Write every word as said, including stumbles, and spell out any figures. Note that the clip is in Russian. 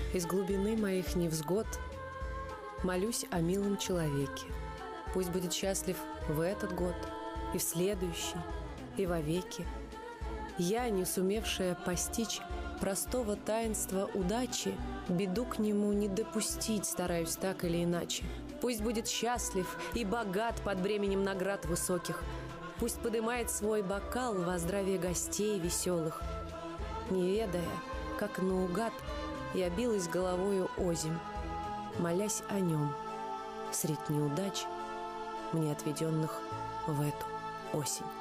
Из глубины моих невзгод молюсь о милом человеке. Пусть будет счастлив в этот год, и в следующий, и вовеки. Я, не сумевшая постичь простого таинства удачи, беду к нему не допустить стараюсь так или иначе. Пусть будет счастлив и богат под бременем наград высоких. Пусть подымает свой бокал во здравие гостей веселых. Не ведая, как наугад я билась головою озимь, молясь о нем средь неудач, мне отведенных в эту осень.